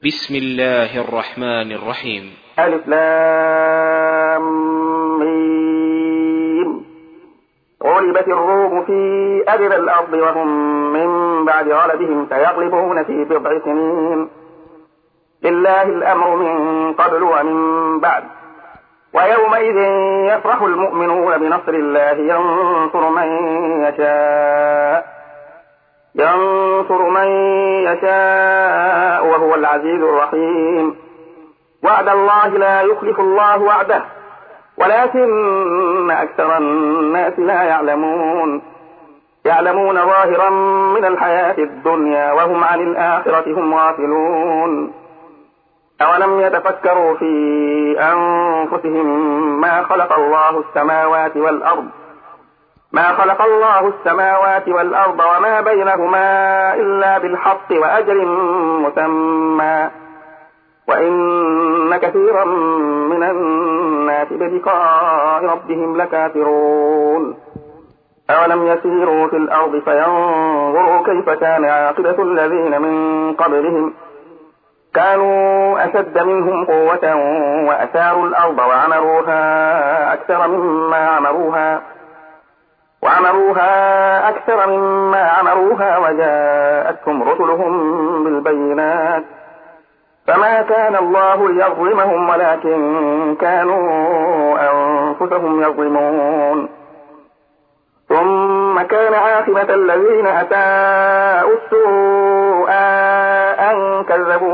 بسم الله الرحمن الرحيم. ألف لام ميم. غلبت الروم في أدنى الأرض وهم من بعد غلبهم سيغلبون في بضع سنين. لله الأمر من قبل ومن بعد. ويومئذ يفرح المؤمنون بنصر الله ينصر من يشاء وهو العزيز الرحيم. وعد الله لا يخلف الله وعده ولكن أكثر الناس لا يعلمون ظاهرا من الحياة الدنيا وهم عن الآخرة هم غافلون. أولم يتفكروا في أنفسهم ما خلق الله السماوات والأرض وما بينهما إلا بالحق وأجل مسمى وإن كثيرا من الناس بلقاء ربهم لكافرون. أولم يسيروا في الأرض فينظروا كيف كان عاقبة الذين من قبلهم كانوا أشد منهم قوة وأثاروا الأرض وعمروها أكثر مما عمروها وجاءتهم رسلهم بالبينات فما كان الله ليظلمهم ولكن كانوا أنفسهم يظلمون. ثم كان عاقبة الذين أساءوا السوء أن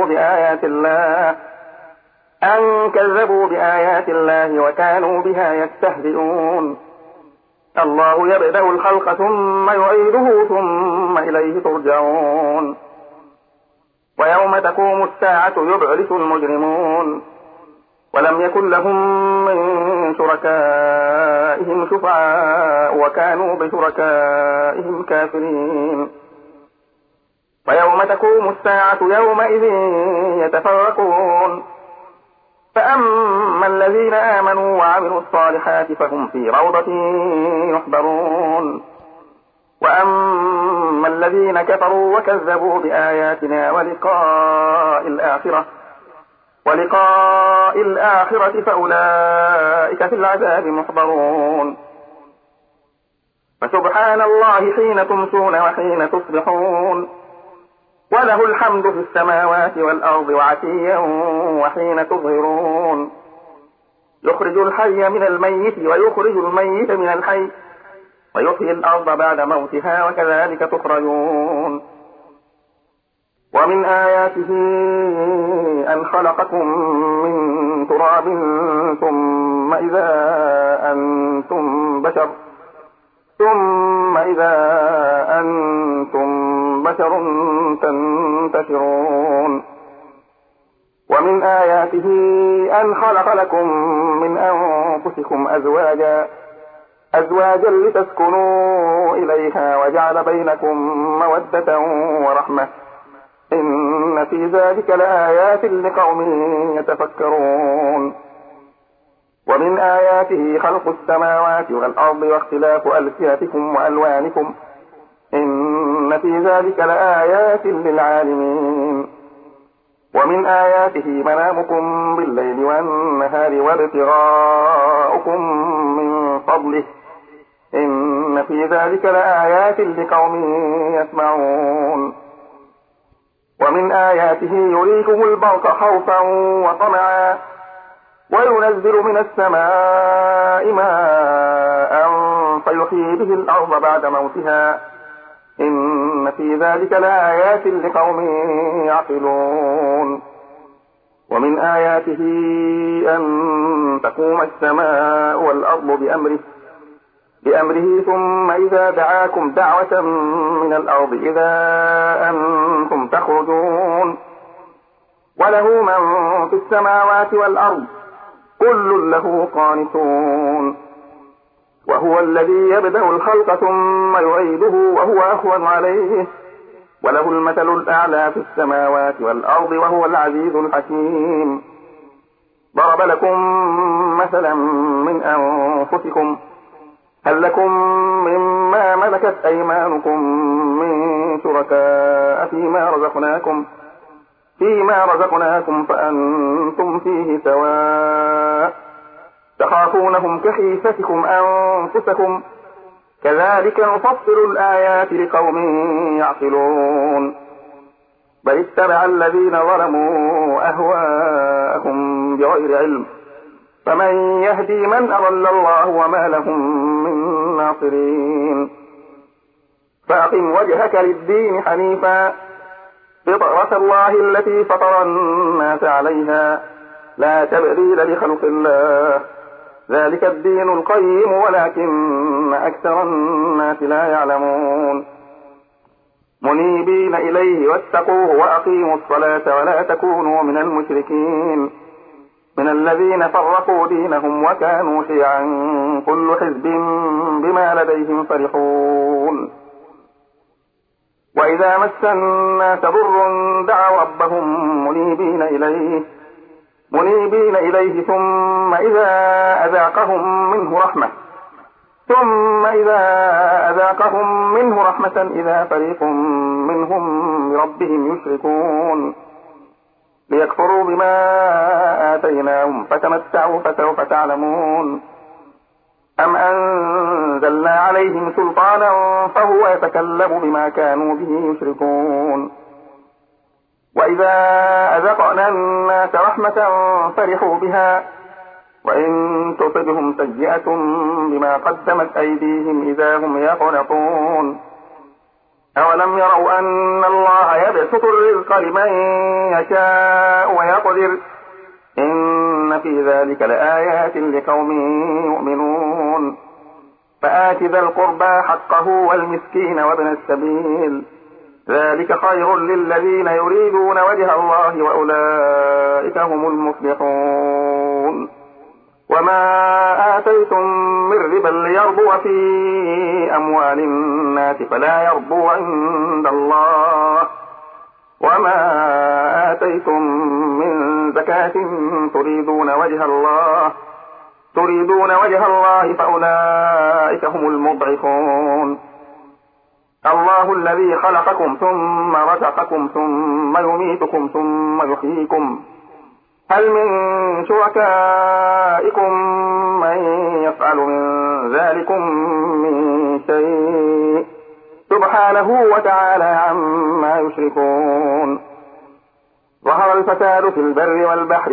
كذبوا بآيات الله وكانوا بها يستهزئون. الله يبدأ الخلق ثم يعيده ثم إليه ترجعون. ويوم تقوم الساعة يبعث المجرمون ولم يكن لهم من شركائهم شفعاء وكانوا بشركائهم كافرين. ويوم تقوم الساعة يومئذ يتفرقون فأما الذين آمنوا وعملوا الصالحات فهم في روضة يحبرون وأما الذين كفروا وكذبوا بآياتنا ولقاء الآخرة فأولئك في العذاب محضرون. فسبحان الله حين تمسون وحين تصبحون وله الحمد في السماوات والأرض وعشيا وحين تظهرون. يخرج الحي من الميت ويخرج الميت من الحي ويحيي الأرض بعد موتها وكذلك تخرجون. ومن آياته أن خلقكم من تراب ثم إذا أنتم بشر تنتشرون. ومن آياته أن خلق لكم من أنفسكم أزواجا لتسكنوا إليها وجعل بينكم مودة ورحمة إن في ذلك لآيات لقوم يتفكرون. ومن آياته خلق السماوات والأرض واختلاف ألسنتكم وألوانكم إن في ذلك لآيات للعالمين. ومن آياته منامكم بالليل والنهار وابتغاؤكم من فضله إن في ذلك لآيات لقوم يسمعون. ومن آياته يريكم البرق خوفا وطمعا وينزل من السماء ماء فيحيي به الأرض بعد موتها إن في ذلك لآيات لقوم يعقلون. ومن آياته أن تقوم السماء والأرض بأمره ثم إذا دعاكم دعوة من الأرض إذا أنتم تخرجون. وله من في السماوات والأرض كل له قانتون. وهو الذي يبدأ الخلق ثم يعيده وهو أهون عليه وله المثل الأعلى في السماوات والأرض وهو العزيز الحكيم. ضرب لكم مثلا من أنفسكم هل لكم مما ملكت أيمانكم من شركاء فيما رزقناكم فيما رزقناكم فأنتم فيه سواء تخافونهم كخيفتكم أنفسكم كذلك نفصل الآيات لقوم يعقلون بل اتبع الذين ظلموا أهواءهم بغير علم فمن يهدي من أضل الله وما لهم من ناصرين فأقم وجهك للدين حنيفا فطرة الله التي فطر الناس عليها لا تبديل لخلق الله ذلك الدين القيم ولكن أكثر الناس لا يعلمون منيبين إليه واتقوه وأقيموا الصلاة ولا تكونوا من المشركين من الذين فرقوا دينهم وكانوا شيعا كل حزب بما لديهم فرحون وإذا مس الناس ضر دعوا ربهم منيبين إليه ثم إذا أذاقهم منه رحمة إذا فريق منهم بربهم يشركون ليكفروا بما آتيناهم فتمتعوا فسوف تعلمون أم أنزلنا عليهم سلطانا فهو يتكلم بما كانوا به يشركون وإذا أذقنا الناس رحمة فرحوا بها وإن تصبهم سيئة بما قدمت أيديهم إذا هم يقنطون أولم يروا أن الله يبسط الرزق لمن يشاء ويقدر إن في ذلك لآيات لقوم يؤمنون فآت ذا القربى حقه والمسكين وابن السبيل ذلك خير للذين يريدون وجه الله وأولئك هم المفلحون وما آتيتم من ربا ليربو في أموال الناس فلا يربو عند الله وما آتيتم من زكاة تريدون وجه الله فأولئك هم المضعفون الله الذي خلقكم ثم رزقكم ثم يميتكم ثم يحييكم هل من شركائكم من يفعل من ذلكم من شيء سبحانه وتعالى عما يشركون ظهر الفساد في البر والبحر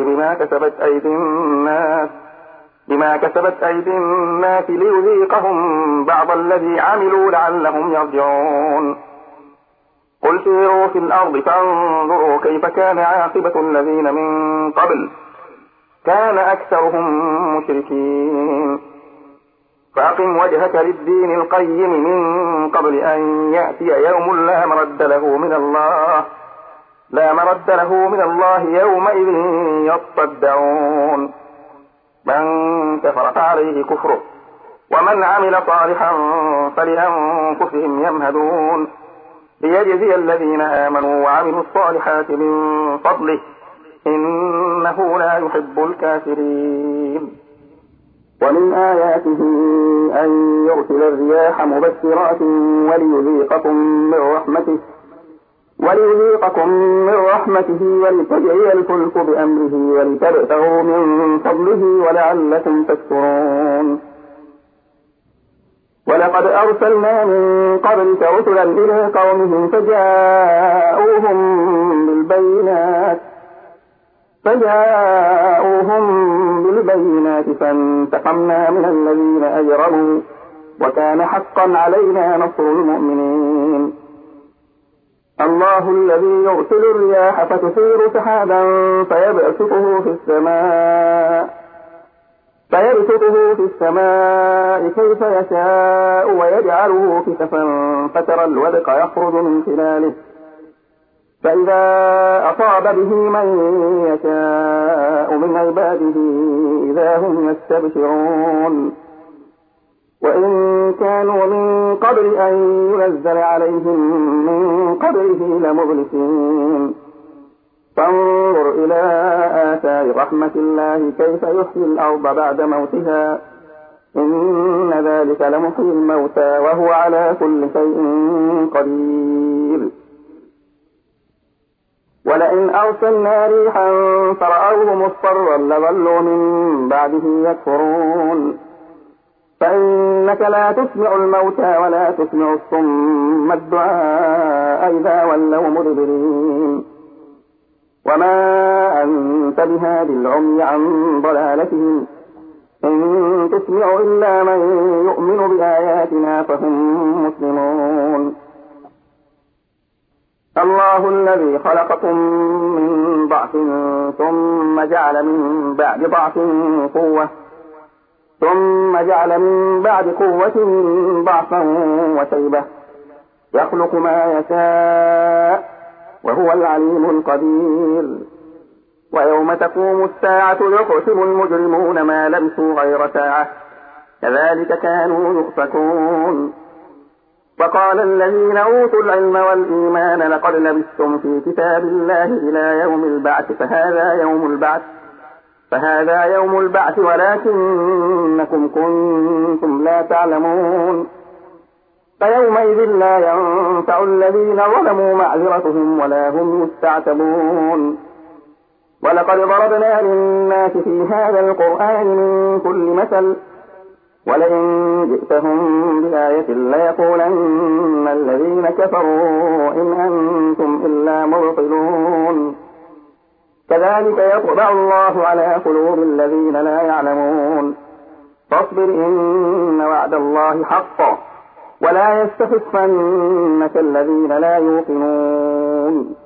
بما كسبت أيدي الناس ليذيقهم بعض الذي عملوا لعلهم يرجعون قل سيروا في الأرض فانظروا كيف كان عاقبة الذين من قبل كان أكثرهم مشركين فأقم وجهك للدين القيم من قبل أن يأتي يوم لا مرد له من الله يومئذ يصدعون من كفر فعليه كفره ومن عمل صالحا فلأنفسهم يمهدون ليجزي الذين آمنوا وعملوا الصالحات من فضله إنه لا يحب الكافرين ومن آياته أن يرسل الرياح مبشرات وليذيقكم من رحمته ولتجري الفلك بأمره ولتبتغوا من فضله ولعلكم تشكرون ولقد أرسلنا من قبلك رسلا إلى قومهم فجاءوهم بالبينات فانتقمنا من الذين أجرموا وكان حقا علينا نصر المؤمنين الله الذي يرسل الرياح فتثير سحابا فيبسطه في السماء كيف يشاء ويجعله كسفا فترى الودق يخرج من خلاله فإذا أصاب به من يشاء من عباده إذا هم يستبشرون وإن كانوا من قبل أن ينزل عليهم من قبله لمبلسين فانظر إلى آثار رحمة الله كيف يحيي الأرض بعد موتها إن ذلك لمحيي الموتى وهو على كل شيء قدير ولئن أرسلنا ريحا فرأوه مصفرا لظلوا من بعده يكفرون فإنك لا تسمع الموتى ولا تسمع الصم الدعاء إذا ولوا مدبرين وما أنت بهادي العمي عن ضلالتهم إن تسمع إلا من يؤمن بآياتنا فهم مسلمون الله الذي خلقكم من ضعف ثم جعل من بعد قوة ضعفا وشيبة يخلق ما يشاء وهو العليم القدير ويوم تقوم الساعة يحسب المجرمون ما لبثوا غير ساعة كذلك كانوا يؤفكون وقال الذين أوتوا العلم والإيمان لقد لبثتم في كتاب الله إلى يوم البعث فهذا يوم البعث ولكنكم كنتم لا تعلمون فيومئذ لا ينفع الذين ظلموا معذرتهم ولا هم يستعتبون ولقد ضربنا للناس في هذا القرآن من كل مثل ولئن جئتهم بآية ليقولن الذين كفروا إن أنتم إلا مبطلون كذلك يطبع الله على قلوب الذين لا يعلمون فاصبر إن وعد الله حق ولا يستخفنك الذين لا يوقنون